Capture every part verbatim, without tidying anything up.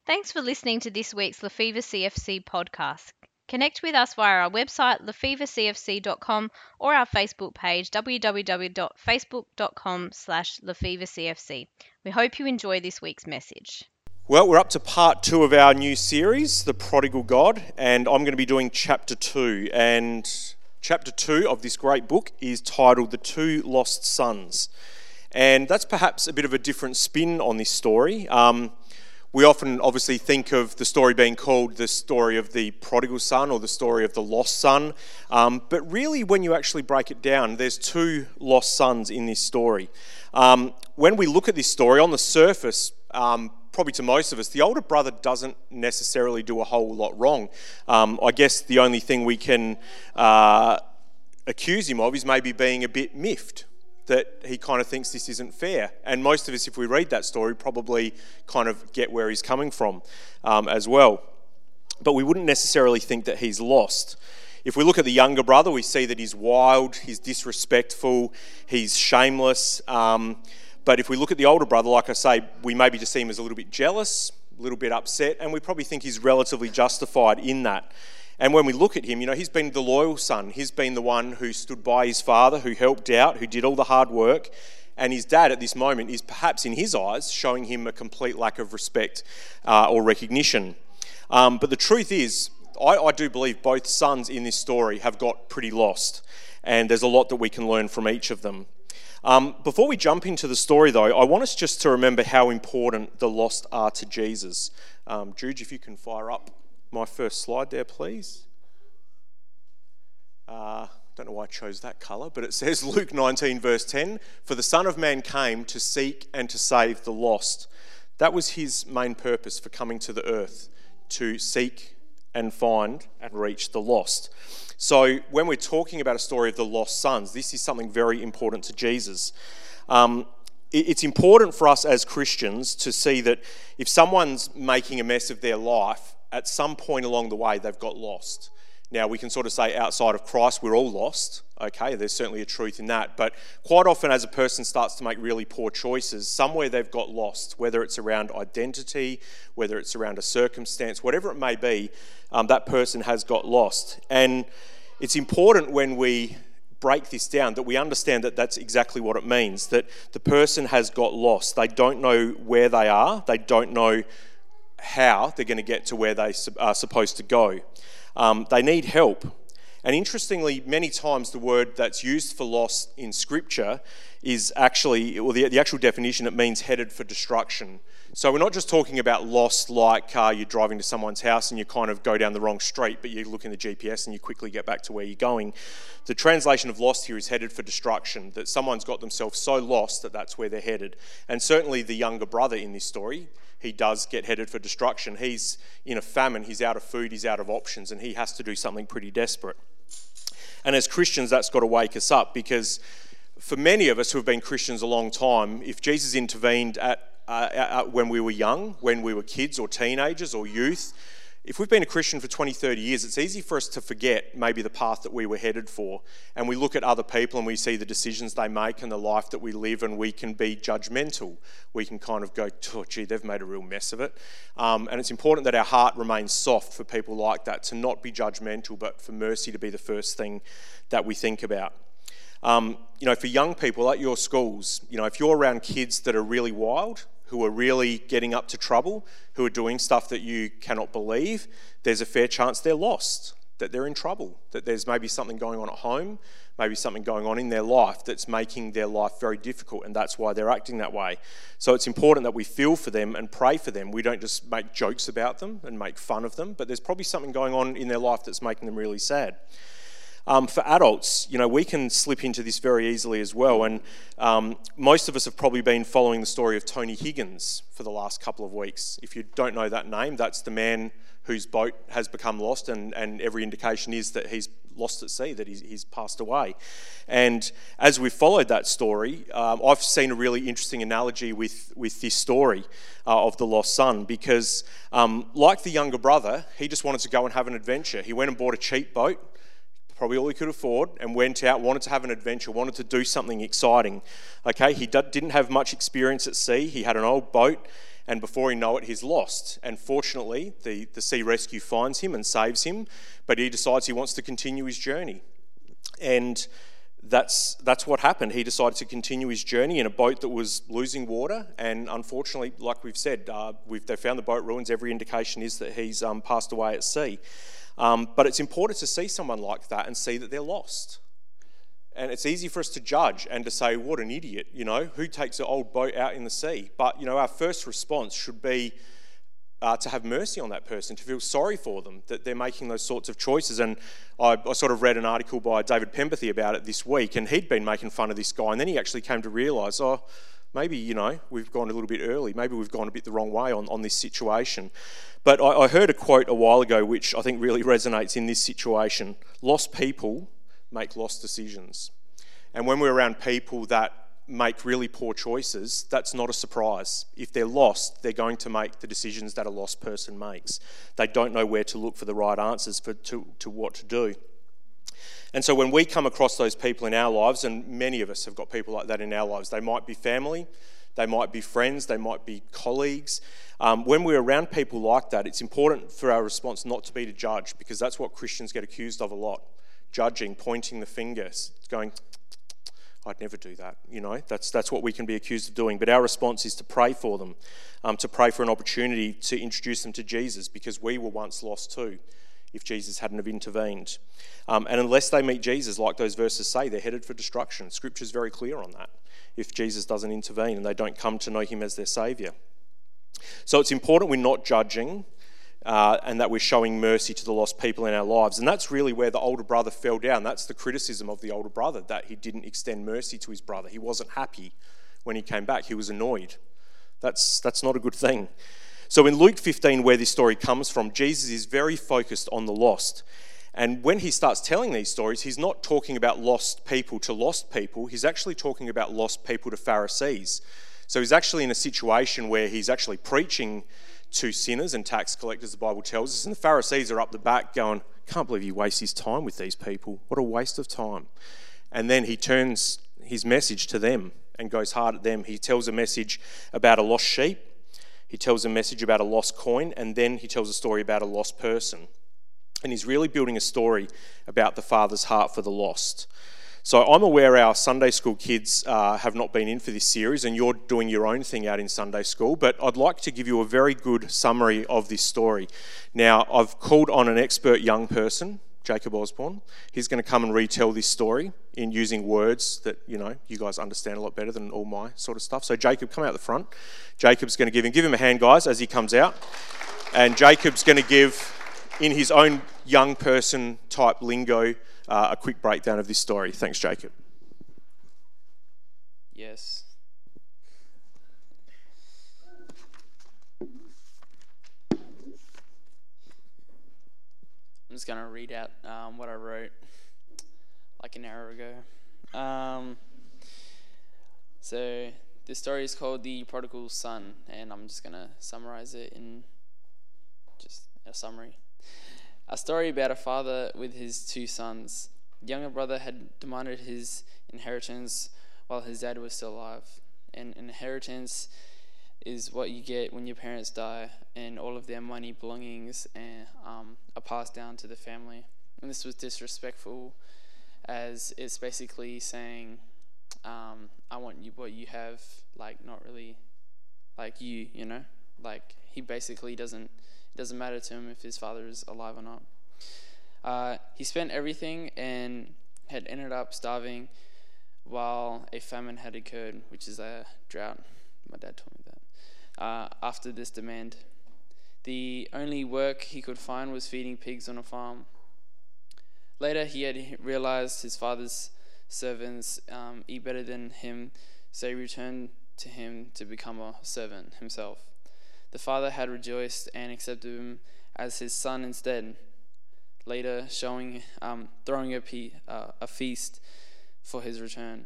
Thanks for listening to this week's Lefevre C F C podcast. Connect with us via our website lefevre c f c dot com or our Facebook page w w w dot facebook dot com slash lefevre c f c. We hope you enjoy this week's message. Well, we're up to part two of our new series, The Prodigal God, and I'm going to be doing chapter two. And chapter two of this great book is titled The Two Lost Sons. And that's perhaps a bit of a different spin on this story. Um, we often obviously think of the story being called the story of the prodigal son or the story of the lost son. Um, but really, when you actually break it down, there's two lost sons in this story. Um, when we look at this story, on the surface, um, probably to most of us, the older brother doesn't necessarily do a whole lot wrong. Um, I guess the only thing we can uh, accuse him of is maybe being a bit miffed, that he kind of thinks this isn't fair. And most of us, if we read that story, probably kind of get where he's coming from um, as well. But we wouldn't necessarily think that he's lost. If we look at the younger brother, we see that he's wild, he's disrespectful, he's shameless. Um, but if we look at the older brother, like I say, we maybe just see him as a little bit jealous, a little bit upset, and we probably think he's relatively justified in that. And when we look at him, you know, he's been the loyal son. He's been the one who stood by his father, who helped out, who did all the hard work. And his dad at this moment is perhaps in his eyes showing him a complete lack of respect uh, or recognition. Um, but the truth is, I, I do believe both sons in this story have got pretty lost. And there's a lot that we can learn from each of them. Um, before we jump into the story, though, I want us just to remember how important the lost are to Jesus. Um, Juge, if you can fire up my first slide there, please. Uh, don't know why I chose that colour, but it says Luke nineteen verse ten, "For the Son of Man came to seek and to save the lost." That was his main purpose for coming to the earth, to seek and find and reach the lost. So when we're talking about a story of the lost sons, this is something very important to Jesus. Um, it's important for us as Christians to see that if someone's making a mess of their life, at some point along the way, they've got lost. Now, we can sort of say outside of Christ, we're all lost. Okay, there's certainly a truth in that. But quite often as a person starts to make really poor choices, somewhere they've got lost, whether it's around identity, whether it's around a circumstance, whatever it may be, um, that person has got lost. And it's important when we break this down that we understand that that's exactly what it means, that the person has got lost. They don't know where they are. They don't know how they're going to get to where they are supposed to go. Um, they need help. And interestingly, many times the word that's used for lost in Scripture is actually, well, the, the actual definition, it means headed for destruction. So we're not just talking about lost like uh, you're driving to someone's house and you kind of go down the wrong street, but you look in the G P S and you quickly get back to where you're going. The translation of lost here is headed for destruction, that someone's got themselves so lost that that's where they're headed. And certainly the younger brother in this story, he does get headed for destruction. He's in a famine, he's out of food, he's out of options, and he has to do something pretty desperate. And as Christians, that's got to wake us up, because for many of us who have been Christians a long time, if Jesus intervened at uh, at, when we were young, when we were kids or teenagers or youth, if we've been a Christian for twenty, thirty years, it's easy for us to forget maybe the path that we were headed for. And we look at other people and we see the decisions they make and the life that we live, and we can be judgmental. We can kind of go, oh, gee, they've made a real mess of it. Um, and it's important that our heart remains soft for people like that, to not be judgmental, but for mercy to be the first thing that we think about. Um, you know, for young people at your schools, you know, if you're around kids that are really wild, who are really getting up to trouble, who are doing stuff that you cannot believe, there's a fair chance they're lost, that they're in trouble, that there's maybe something going on at home, maybe something going on in their life that's making their life very difficult, and that's why they're acting that way. So it's important that we feel for them and pray for them. We don't just make jokes about them and make fun of them, but there's probably something going on in their life that's making them really sad. Um, for adults, you know, we can slip into this very easily as well. And um, most of us have probably been following the story of Tony Higgins for the last couple of weeks. If you don't know that name, that's the man whose boat has become lost, and, and every indication is that he's lost at sea, that he's, he's passed away. And as we've followed that story, um, I've seen a really interesting analogy with, with this story uh, of the lost son, because um, like the younger brother, he just wanted to go and have an adventure. He went and bought a cheap boat, probably all he could afford, and went out, wanted to have an adventure, wanted to do something exciting. Okay, he d- didn't have much experience at sea. He had an old boat, and before he know it, he's lost. And fortunately, the, the sea rescue finds him and saves him, but he decides he wants to continue his journey. And that's that's what happened. He decided to continue his journey in a boat that was losing water, and unfortunately, like we've said, uh, we've, they found the boat ruins. Every indication is that he's um, passed away at sea. Um, but it's important to see someone like that and see that they're lost. And it's easy for us to judge and to say, what an idiot, you know, who takes an old boat out in the sea? But, you know, our first response should be uh, to have mercy on that person, to feel sorry for them, that they're making those sorts of choices. And I, I sort of read an article by David Pempathy about it this week, and he'd been making fun of this guy, and then he actually came to realise, oh, maybe, you know, we've gone a little bit early, maybe we've gone a bit the wrong way on, on this situation. But I, I heard a quote a while ago which I think really resonates in this situation. Lost people make lost decisions. And when we're around people that make really poor choices, that's not a surprise. If they're lost, they're going to make the decisions that a lost person makes. They don't know where to look for the right answers for to, to what to do. And so when we come across those people in our lives, and many of us have got people like that in our lives, they might be family, they might be friends, they might be colleagues. Um, when we're around people like that, it's important for our response not to be to judge, because that's what Christians get accused of a lot. Judging, pointing the fingers, going, I'd never do that, you know, that's that's what we can be accused of doing. But our response is to pray for them, um, to pray for an opportunity to introduce them to Jesus, because we were once lost too, if Jesus hadn't have intervened. Um, and unless they meet Jesus, like those verses say, they're headed for destruction. Scripture's very clear on that, if Jesus doesn't intervene and they don't come to know him as their saviour. So it's important we're not judging, Uh, and that we're showing mercy to the lost people in our lives. And that's really where the older brother fell down. That's the criticism of the older brother, that he didn't extend mercy to his brother. He wasn't happy when he came back. He was annoyed. That's, that's not a good thing. So in Luke fifteen, where this story comes from, Jesus is very focused on the lost. And when he starts telling these stories, he's not talking about lost people to lost people. He's actually talking about lost people to Pharisees. So he's actually in a situation where he's actually preaching to sinners and tax collectors, the Bible tells us, and the Pharisees are up the back going, can't believe he wastes his time with these people. What a waste of time. And then he turns his message to them and goes hard at them. He tells a message about a lost sheep, he tells a message about a lost coin, and then he tells a story about a lost person. And he's really building a story about the Father's heart for the lost. So I'm aware our Sunday school kids uh, have not been in for this series, and you're doing your own thing out in Sunday school, but I'd like to give you a very good summary of this story. Now, I've called on an expert young person, Jacob Osborne. He's going to come and retell this story in using words that, you know, you guys understand a lot better than all my sort of stuff. So Jacob, come out the front. Jacob's going to give him, give him a hand, guys, as he comes out. And Jacob's going to give, in his own young person type lingo, Uh, a quick breakdown of this story. Thanks, Jacob. Yes. I'm just going to read out um, what I wrote like an hour ago. Um, so this story is called The Prodigal Son, and I'm just going to summarize it in just a summary. A story about a father with his two sons. The younger brother had demanded his inheritance while his dad was still alive. And inheritance is what you get when your parents die, and all of their money, belongings, and um, are passed down to the family. And this was disrespectful, as it's basically saying, um, I want you what you have, like not really like you, you know? Like he basically doesn't It doesn't matter to him if his father is alive or not. Uh, he spent everything and had ended up starving while a famine had occurred, which is a drought. My dad told me that. Uh, after this demand, the only work he could find was feeding pigs on a farm. Later, he had realized his father's servants um, eat better than him, so he returned to him to become a servant himself. The father had rejoiced and accepted him as his son instead, later showing, um, throwing a, pe- uh, a feast for his return.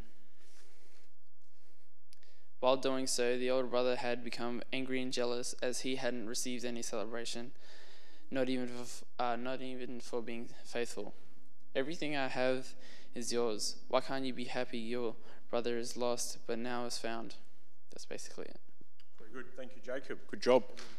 While doing so, the older brother had become angry and jealous, as he hadn't received any celebration, not even for, uh, not even for being faithful. Everything I have is yours. Why can't you be happy? Your brother is lost, but now is found. That's basically it. Good. Thank you, Jacob. Good job.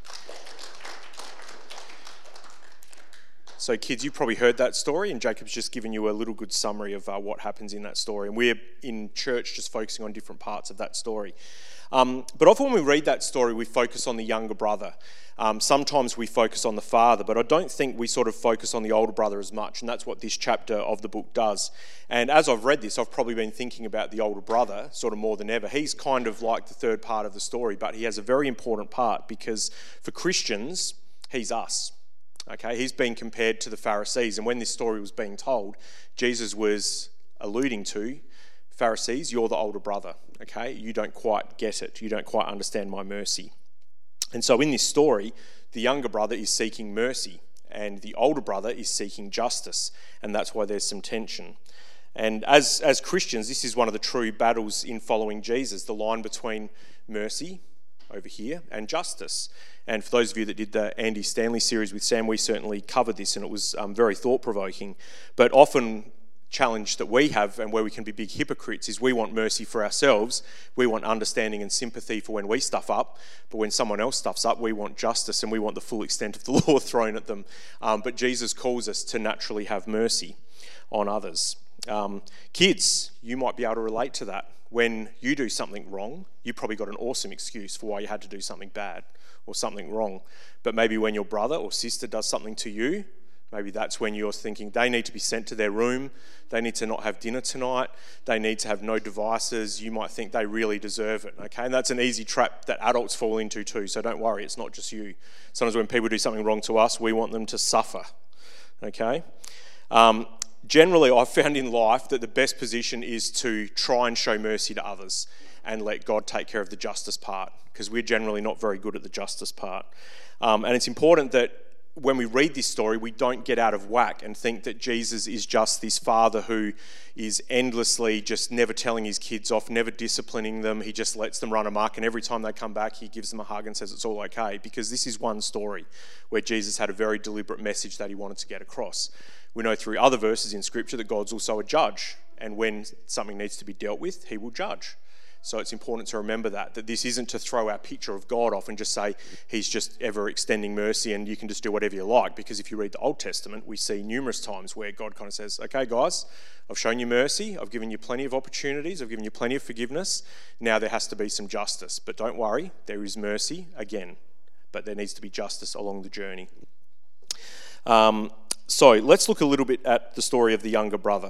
So kids, you've probably heard that story, and Jacob's just given you a little good summary of uh, what happens in that story. And we're in church just focusing on different parts of that story. Um, but often when we read that story, we focus on the younger brother. Um, sometimes we focus on the father, but I don't think we sort of focus on the older brother as much, and that's what this chapter of the book does. And as I've read this, I've probably been thinking about the older brother sort of more than ever. He's kind of like the third part of the story, but he has a very important part because for Christians, he's us. Okay, he's being compared to the Pharisees, and when this story was being told, Jesus was alluding to, Pharisees, you're the older brother, okay? You don't quite get it. You don't quite understand my mercy. And so in this story, the younger brother is seeking mercy, and the older brother is seeking justice, and that's why there's some tension. And as, as Christians, this is one of the true battles in following Jesus, the line between mercy over here and justice. And for those of you that did the Andy Stanley series with Sam, we certainly covered this, and it was um, very thought-provoking. But often challenge that we have, and where we can be big hypocrites, is we want mercy for ourselves. We want understanding and sympathy for when we stuff up, but when someone else stuffs up, we want justice and we want the full extent of the law thrown at them. Um, but Jesus calls us to naturally have mercy on others. Um, kids, you might be able to relate to that. When you do something wrong, you probably got an awesome excuse for why you had to do something bad or something wrong. But maybe when your brother or sister does something to you, maybe that's when you're thinking they need to be sent to their room, they need to not have dinner tonight, they need to have no devices. You might think they really deserve it, okay? And that's an easy trap that adults fall into too, so don't worry, it's not just you. Sometimes when people do something wrong to us, we want them to suffer, okay? Um, generally, I've found in life that the best position is to try and show mercy to others and let God take care of the justice part, because we're generally not very good at the justice part. Um, and it's important that when we read this story, we don't get out of whack and think that Jesus is just this father who is endlessly just never telling his kids off, never disciplining them. He just lets them run amok, and every time they come back, he gives them a hug and says it's all okay, because this is one story where Jesus had a very deliberate message that he wanted to get across. We know through other verses in Scripture that God's also a judge, and when something needs to be dealt with, he will judge. So it's important to remember that, that this isn't to throw our picture of God off and just say he's just ever extending mercy and you can just do whatever you like. Because if you read the Old Testament, we see numerous times where God kind of says, okay, guys, I've shown you mercy. I've given you plenty of opportunities. I've given you plenty of forgiveness. Now there has to be some justice. But don't worry, there is mercy again. But there needs to be justice along the journey. Um, so let's look a little bit at the story of the younger brother.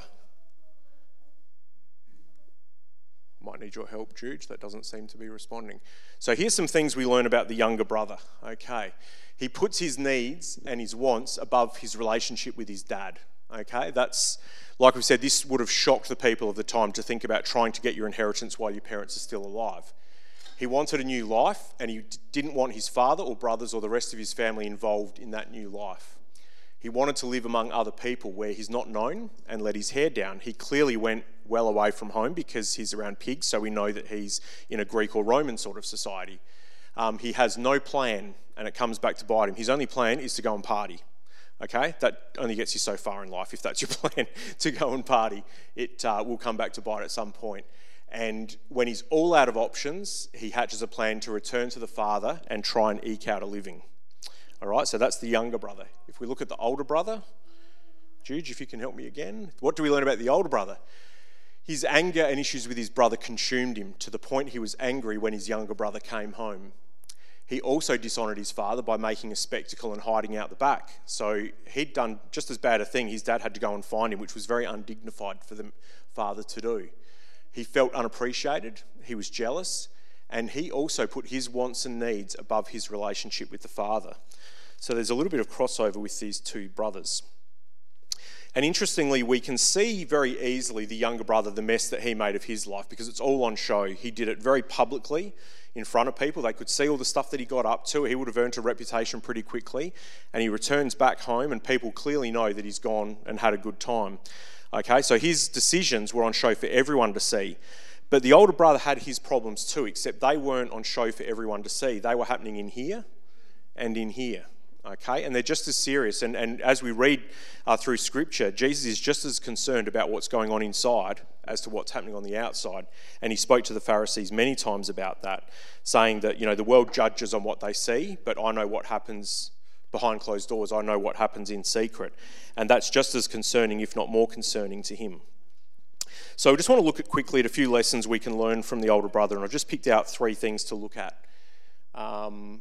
Might need your help, Juge. That doesn't seem to be responding. So here's some things we learn about the younger brother. Okay. He puts his needs and his wants above his relationship with his dad. Okay. That's, like we said, this would have shocked the people of the time to think about trying to get your inheritance while your parents are still alive. He wanted a new life, and he didn't want his father or brothers or the rest of his family involved in that new life. He wanted to live among other people where he's not known and let his hair down. He clearly went well away from home because he's around pigs, so we know that he's in a Greek or Roman sort of society. Um, he has no plan, and it comes back to bite him. His only plan is to go and party. Okay? That only gets you so far in life if that's your plan, to go and party. It uh, will come back to bite at some point. And when he's all out of options, he hatches a plan to return to the father and try and eke out a living. All right, so that's the younger brother. If we look at the older brother, Juge, if you can help me again. What do we learn about the older brother? His anger and issues with his brother consumed him to the point he was angry when his younger brother came home. He also dishonoured his father by making a spectacle and hiding out the back. So he'd done just as bad a thing. His dad had to go and find him, which was very undignified for the father to do. He felt unappreciated. He was jealous. And he also put his wants and needs above his relationship with the father. So there's a little bit of crossover with these two brothers. And interestingly, we can see very easily the younger brother, the mess that he made of his life, because it's all on show. He did it very publicly in front of people. They could see all the stuff that he got up to. He would have earned a reputation pretty quickly. And he returns back home, and people clearly know that he's gone and had a good time. Okay, so his decisions were on show for everyone to see. But the older brother had his problems too, except they weren't on show for everyone to see. They were happening in here and in here. Okay, and they're just as serious. And, and as we read uh, through Scripture, Jesus is just as concerned about what's going on inside as to what's happening on the outside. And he spoke to the Pharisees many times about that, saying that, you know, the world judges on what they see, but I know what happens behind closed doors. I know what happens in secret. And that's just as concerning, if not more concerning, to him. So I just want to look at quickly at a few lessons we can learn from the older brother, and I've just picked out three things to look at. Um...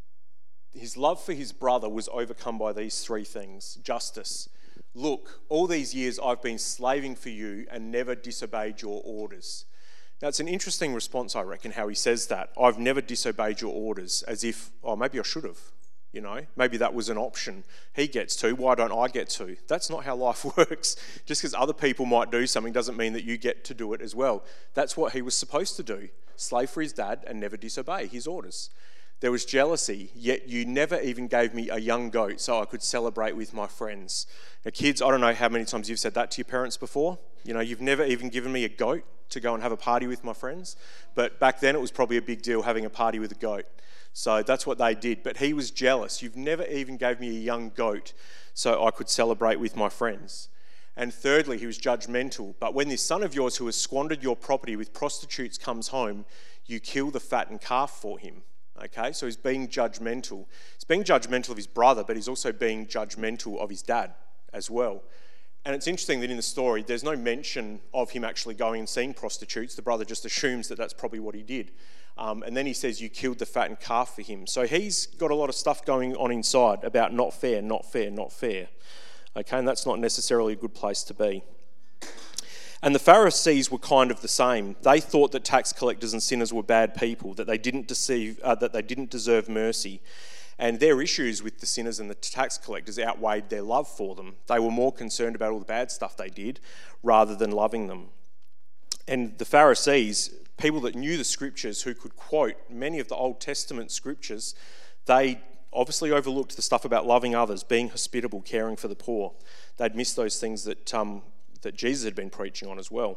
His love for his brother was overcome by these three things. Justice. Look, all these years I've been slaving for you and never disobeyed your orders. Now, it's an interesting response, I reckon, how he says that. I've never disobeyed your orders, as if, oh, maybe I should have. You know, maybe that was an option. He gets to, why don't I get to? That's not how life works. Just because other people might do something doesn't mean that you get to do it as well. That's what he was supposed to do. Slave for his dad and never disobey his orders. There was jealousy, yet you never even gave me a young goat so I could celebrate with my friends. Now, kids, I don't know how many times you've said that to your parents before. You know, you've never even given me a goat to go and have a party with my friends. But back then it was probably a big deal having a party with a goat. So that's what they did. But he was jealous. You've never even gave me a young goat so I could celebrate with my friends. And thirdly, he was judgmental. But when this son of yours who has squandered your property with prostitutes comes home, you kill the fattened calf for him. Okay, so he's being judgmental. He's being judgmental of his brother, but he's also being judgmental of his dad as well. And it's interesting that in the story, there's no mention of him actually going and seeing prostitutes. The brother just assumes that that's probably what he did. Um, and then he says, you killed the fattened calf for him. So he's got a lot of stuff going on inside about not fair, not fair, not fair. Okay, and that's not necessarily a good place to be. And the Pharisees were kind of the same. They thought that tax collectors and sinners were bad people, that they didn't deceive, uh, that they didn't deserve mercy. And their issues with the sinners and the tax collectors outweighed their love for them. They were more concerned about all the bad stuff they did rather than loving them. And the Pharisees, people that knew the Scriptures, who could quote many of the Old Testament Scriptures, they obviously overlooked the stuff about loving others, being hospitable, caring for the poor. They'd missed those things that um, that Jesus had been preaching on as well.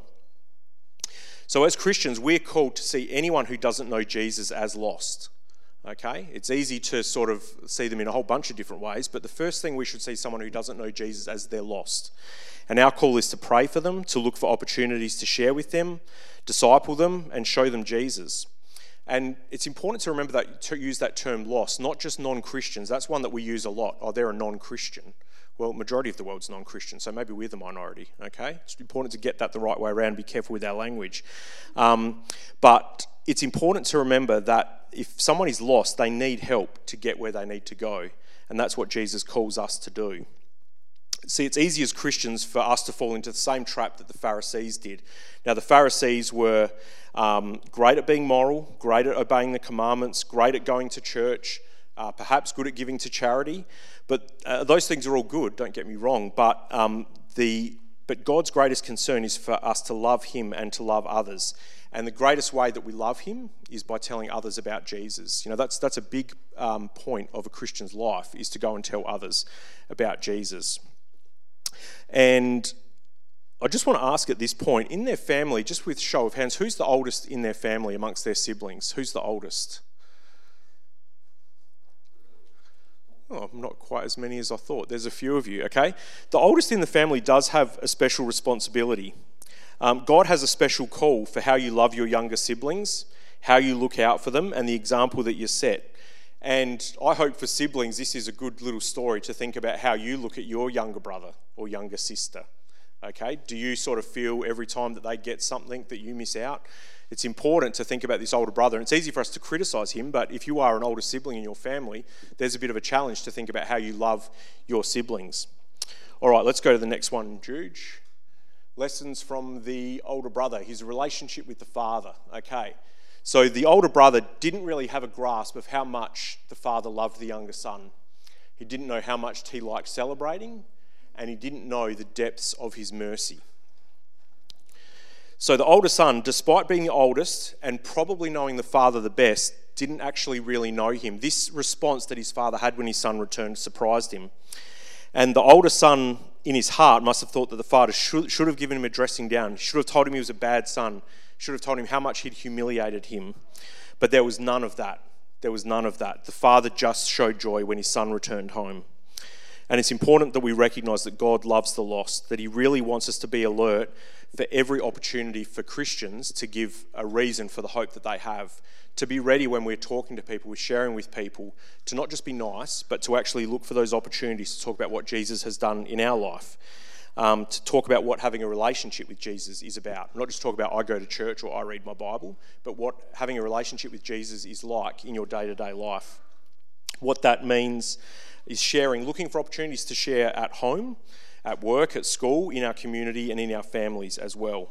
So as Christians, we're called to see anyone who doesn't know Jesus as lost. Okay? It's easy to sort of see them in a whole bunch of different ways, but the first thing we should see someone who doesn't know Jesus as they're lost. And our call is to pray for them, to look for opportunities to share with them, disciple them, and show them Jesus. And it's important to remember that, to use that term lost, not just non-Christians. That's one that we use a lot. Oh, they're a non-Christian. Well, majority of the world's non-Christian, so maybe we're the minority, okay? It's important to get that the right way around, be careful with our language. Um, but it's important to remember that if someone is lost, they need help to get where they need to go, and that's what Jesus calls us to do. See, it's easy as Christians for us to fall into the same trap that the Pharisees did. Now, the Pharisees were um, great at being moral, great at obeying the commandments, great at going to church, Uh, perhaps good at giving to charity, but uh, those things are all good, don't get me wrong, but um, the but God's greatest concern is for us to love him and to love others. And the greatest way that we love him is by telling others about Jesus. You know, that's that's a big um, point of a Christian's life, is to go and tell others about Jesus. And I just want to ask at this point, in their family, just with show of hands, who's the oldest in their family amongst their siblings? Who's the oldest? Oh, not quite as many as I thought. There's a few of you, okay? The oldest in the family does have a special responsibility. Um, God has a special call for how you love your younger siblings, how you look out for them, and the example that you set. And I hope for siblings, this is a good little story to think about how you look at your younger brother or younger sister, okay? Do you sort of feel every time that they get something that you miss out? It's important to think about this older brother. And it's easy for us to criticise him, but if you are an older sibling in your family, there's a bit of a challenge to think about how you love your siblings. All right, let's go to the next one, Juge. Lessons from the older brother, his relationship with the father. Okay, so the older brother didn't really have a grasp of how much the father loved the younger son. He didn't know how much he liked celebrating, and he didn't know the depths of his mercy. So the older son, despite being the oldest and probably knowing the father the best, didn't actually really know him. This response that his father had when his son returned surprised him. And the older son, in his heart, must have thought that the father should, should have given him a dressing down, should have told him he was a bad son, should have told him how much he'd humiliated him. But there was none of that. There was none of that. The Father just showed joy when his Son returned home. And it's important that we recognise that God loves the lost, that he really wants us to be alert for every opportunity for Christians to give a reason for the hope that they have, to be ready when we're talking to people, we're sharing with people, to not just be nice, but to actually look for those opportunities to talk about what Jesus has done in our life, um, to talk about what having a relationship with Jesus is about. Not just talk about I go to church or I read my Bible, but what having a relationship with Jesus is like in your day-to-day life. What that means is sharing, looking for opportunities to share at home, at work, at school, in our community and in our families as well.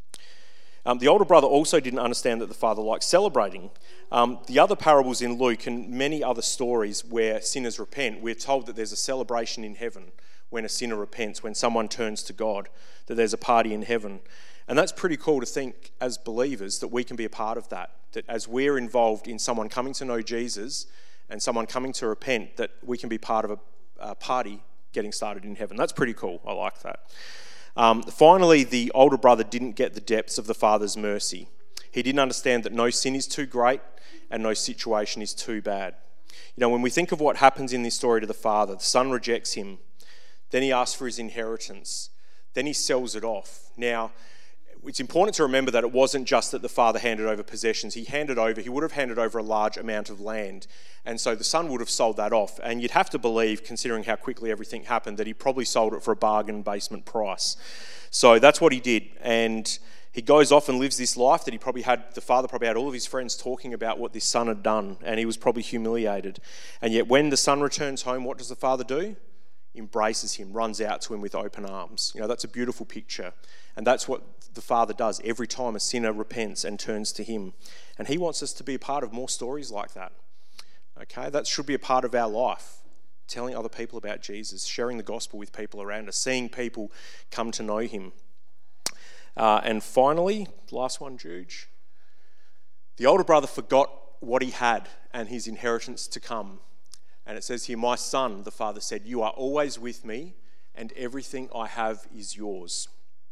Um, the older brother also didn't understand that the father liked celebrating. Um, the other parables in Luke and many other stories where sinners repent, we're told that there's a celebration in heaven when a sinner repents, when someone turns to God, that there's a party in heaven. And that's pretty cool to think as believers that we can be a part of that, that as we're involved in someone coming to know Jesus and someone coming to repent, that we can be part of a, a party getting started in heaven. That's pretty cool. I like that. Um, finally, the older brother didn't get the depths of the father's mercy. He didn't understand that no sin is too great and no situation is too bad. You know, when we think of what happens in this story to the father, the son rejects him. Then he asks for his inheritance. Then he sells it off. Now, it's important to remember that it wasn't just that the father handed over possessions. He handed over, he would have handed over a large amount of land. And so the son would have sold that off. And you'd have to believe, considering how quickly everything happened, that he probably sold it for a bargain basement price. So that's what he did. And he goes off and lives this life that he probably had, the father probably had all of his friends talking about what this son had done. And he was probably humiliated. And yet when the son returns home, what does the father do? Embraces him, runs out to him with open arms. You know, that's a beautiful picture. And that's what the Father does every time a sinner repents and turns to him. And he wants us to be a part of more stories like that. Okay, that should be a part of our life. Telling other people about Jesus, sharing the gospel with people around us, seeing people come to know him. Uh, and finally, last one, Juge. The older brother forgot what he had and his inheritance to come. And it says here, my son, the father said, you are always with me and everything I have is yours.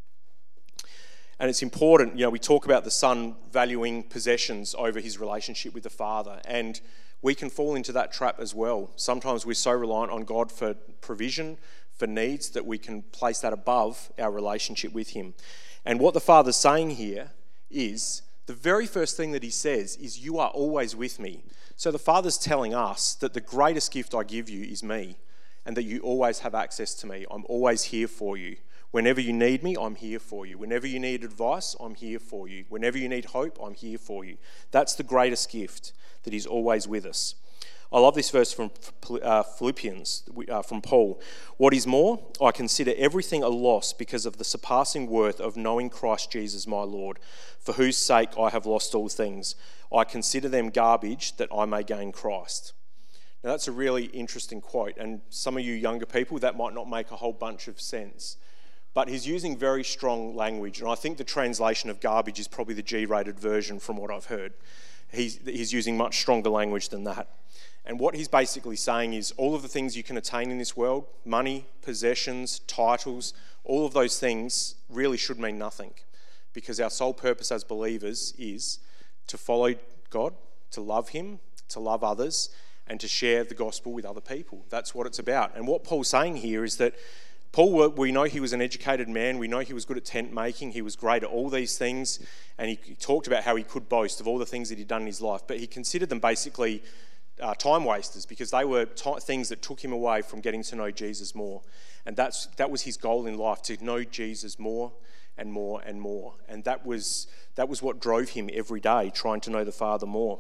And it's important, you know, we talk about the son valuing possessions over his relationship with the father. And we can fall into that trap as well. Sometimes we're so reliant on God for provision, for needs, that we can place that above our relationship with him. And what the father's saying here is, the very first thing that he says is, you are always with me. So the Father's telling us that the greatest gift I give you is me, and that you always have access to me. I'm always here for you. Whenever you need me, I'm here for you. Whenever you need advice, I'm here for you. Whenever you need hope, I'm here for you. That's the greatest gift, that he's always with us. I love this verse from uh, Philippians, uh, from Paul. What is more, I consider everything a loss because of the surpassing worth of knowing Christ Jesus my Lord, for whose sake I have lost all things. I consider them garbage that I may gain Christ. Now that's a really interesting quote, and some of you younger people, that might not make a whole bunch of sense. But he's using very strong language, and I think the translation of garbage is probably the G-rated version from what I've heard. He's, he's using much stronger language than that. And what he's basically saying is all of the things you can attain in this world, money, possessions, titles, all of those things really should mean nothing, because our sole purpose as believers is to follow God, to love him, to love others, and to share the gospel with other people. That's what it's about. And what Paul's saying here is that Paul, we know he was an educated man. We know he was good at tent making. He was great at all these things. And he talked about how he could boast of all the things that he'd done in his life. But he considered them basically uh, time wasters, because they were t- things that took him away from getting to know Jesus more. And that's that was his goal in life, to know Jesus more and more and more. And that was that was what drove him every day, trying to know the Father more.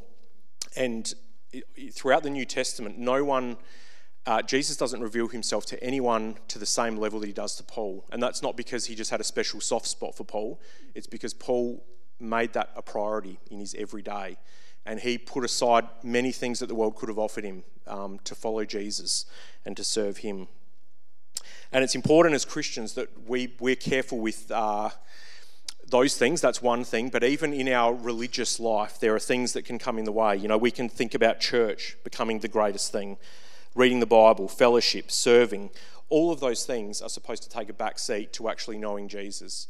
And it, throughout the New Testament, no one... Uh, Jesus doesn't reveal himself to anyone to the same level that he does to Paul. And that's not because he just had a special soft spot for Paul. It's because Paul made that a priority in his everyday. And he put aside many things that the world could have offered him um, to follow Jesus and to serve him. And it's important as Christians that we, we're careful with uh, those things. That's one thing. But even in our religious life, there are things that can come in the way. You know, we can think about church becoming the greatest thing. Reading the Bible, fellowship, serving, all of those things are supposed to take a back seat to actually knowing Jesus.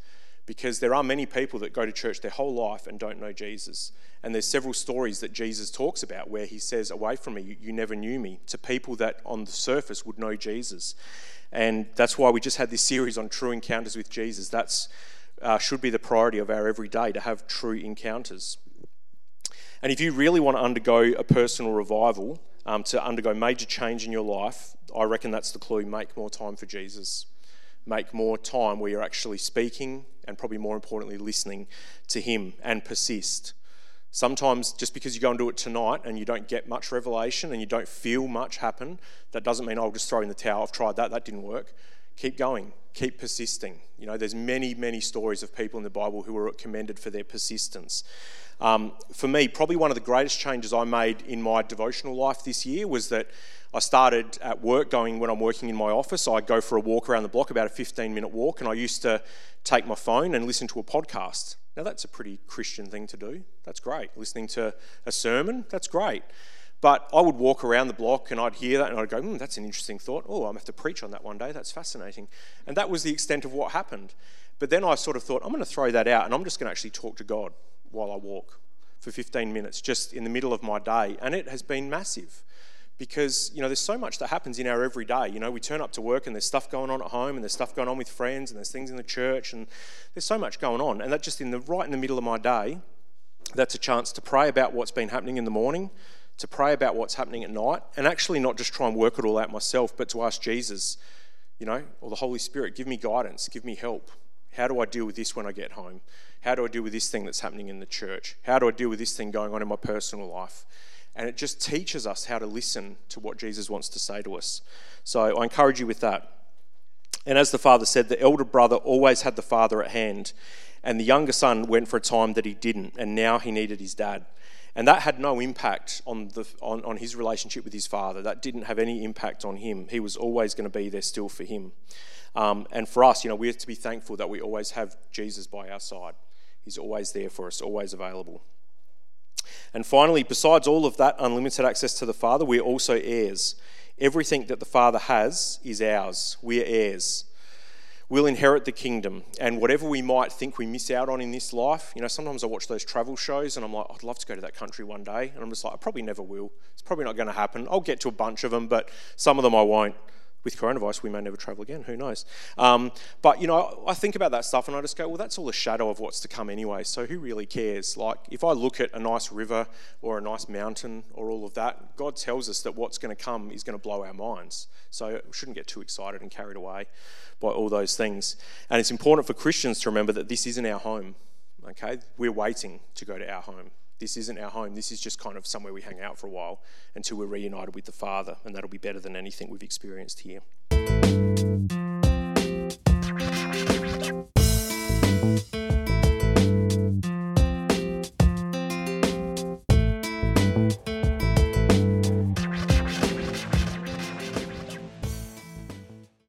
Because there are many people that go to church their whole life and don't know Jesus. And there's several stories that Jesus talks about where he says, away from me, you, you never knew me, to people that on the surface would know Jesus. And that's why we just had this series on true encounters with Jesus. That's uh, should be the priority of our everyday, to have true encounters. And if you really want to undergo a personal revival, um, to undergo major change in your life, I reckon that's the clue. Make more time for Jesus. Make more time where you're actually speaking and probably more importantly listening to him, and persist. Sometimes just because you go and do it tonight and you don't get much revelation and you don't feel much happen, that doesn't mean I'll just throw in the towel. I've tried that, that didn't work. Keep going, keep persisting. You know, there's many, many stories of people in the Bible who are commended for their persistence. Um, for me, probably one of the greatest changes I made in my devotional life this year was that I started at work going, when I'm working in my office, I go for a walk around the block, about a fifteen minute walk, and I used to take my phone and listen to a podcast. Now that's a pretty Christian thing to do. That's great. Listening to a sermon, that's great. But I would walk around the block and I'd hear that and I'd go, hmm, that's an interesting thought. Oh, I'm going to have to preach on that one day. That's fascinating. And that was the extent of what happened. But then I sort of thought, I'm going to throw that out and I'm just going to actually talk to God while I walk for fifteen minutes, just in the middle of my day. And it has been massive. Because, you know, there's so much that happens in our everyday. You know, we turn up to work and there's stuff going on at home and there's stuff going on with friends and there's things in the church and there's so much going on. And that just in the right in the middle of my day, that's a chance to pray about what's been happening in the morning, to pray about what's happening at night, and actually not just try and work it all out myself, but to ask Jesus, you know, or the Holy Spirit, give me guidance, give me help. How do I deal with this when I get home? How do I deal with this thing that's happening in the church? How do I deal with this thing going on in my personal life? And it just teaches us how to listen to what Jesus wants to say to us. So I encourage you with that. And as the father said, the elder brother always had the father at hand, and the younger son went for a time that he didn't, and now he needed his dad. And that had no impact on the on, on his relationship with his father. That didn't have any impact on him. He was always going to be there still for him. Um, and for us, you know, we have to be thankful that we always have Jesus by our side. He's always there for us, always available. And finally, besides all of that unlimited access to the Father, we're also heirs. Everything that the Father has is ours. We're heirs. We'll inherit the kingdom. And whatever we might think we miss out on in this life, you know, sometimes I watch those travel shows and I'm like, I'd love to go to that country one day. And I'm just like, I probably never will. It's probably not going to happen. I'll get to a bunch of them, but some of them I won't. With coronavirus, we may never travel again. Who knows? Um, but, you know, I think about that stuff and I just go, well, that's all a shadow of what's to come anyway. So who really cares? Like, if I look at a nice river or a nice mountain or all of that, God tells us that what's going to come is going to blow our minds. So we shouldn't get too excited and carried away by all those things. And it's important for Christians to remember that this isn't our home, okay? We're waiting to go to our home. This isn't our home. This is just kind of somewhere we hang out for a while until we're reunited with the Father, and that'll be better than anything we've experienced here.